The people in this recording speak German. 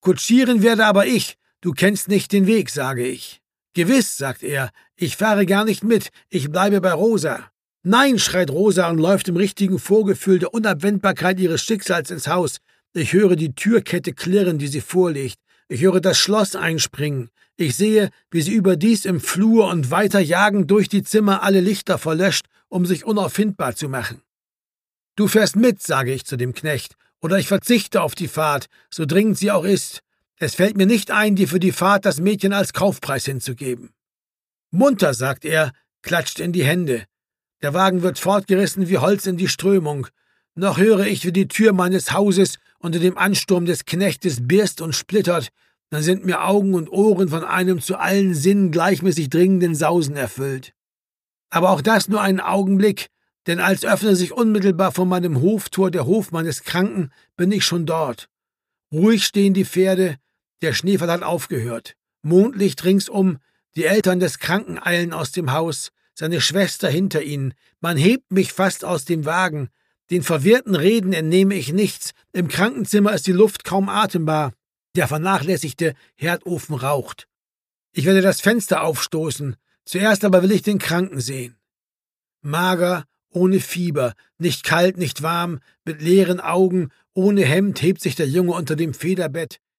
Kutschieren werde aber ich, du kennst nicht den Weg, sage ich. Gewiss, sagt er, ich fahre gar nicht mit, ich bleibe bei Rosa. Nein, schreit Rosa und läuft im richtigen Vorgefühl der Unabwendbarkeit ihres Schicksals ins Haus. Ich höre die Türkette klirren, die sie vorlegt. Ich höre das Schloss einspringen. Ich sehe, wie sie überdies im Flur und weiter jagend durch die Zimmer alle Lichter verlöscht, um sich unauffindbar zu machen. Du fährst mit, sage ich zu dem Knecht, oder ich verzichte auf die Fahrt, so dringend sie auch ist. Es fällt mir nicht ein, dir für die Fahrt das Mädchen als Kaufpreis hinzugeben. Munter, sagt er, klatscht in die Hände. Der Wagen wird fortgerissen wie Holz in die Strömung. Noch höre ich, wie die Tür meines Hauses unter dem Ansturm des Knechtes birst und splittert, dann sind mir Augen und Ohren von einem zu allen Sinnen gleichmäßig dringenden Sausen erfüllt. Aber auch das nur einen Augenblick, denn als öffne sich unmittelbar vor meinem Hoftor der Hof meines Kranken, bin ich schon dort. Ruhig stehen die Pferde, der Schneefall hat aufgehört. Mondlicht ringsum, die Eltern des Kranken eilen aus dem Haus, seine Schwester hinter ihnen. Man hebt mich fast aus dem Wagen. Den verwirrten Reden entnehme ich nichts. Im Krankenzimmer ist die Luft kaum atembar. Der vernachlässigte Herdofen raucht. Ich werde das Fenster aufstoßen. Zuerst aber will ich den Kranken sehen. Mager, ohne Fieber, nicht kalt, nicht warm, mit leeren Augen, ohne Hemd hebt sich der Junge unter dem Federbett.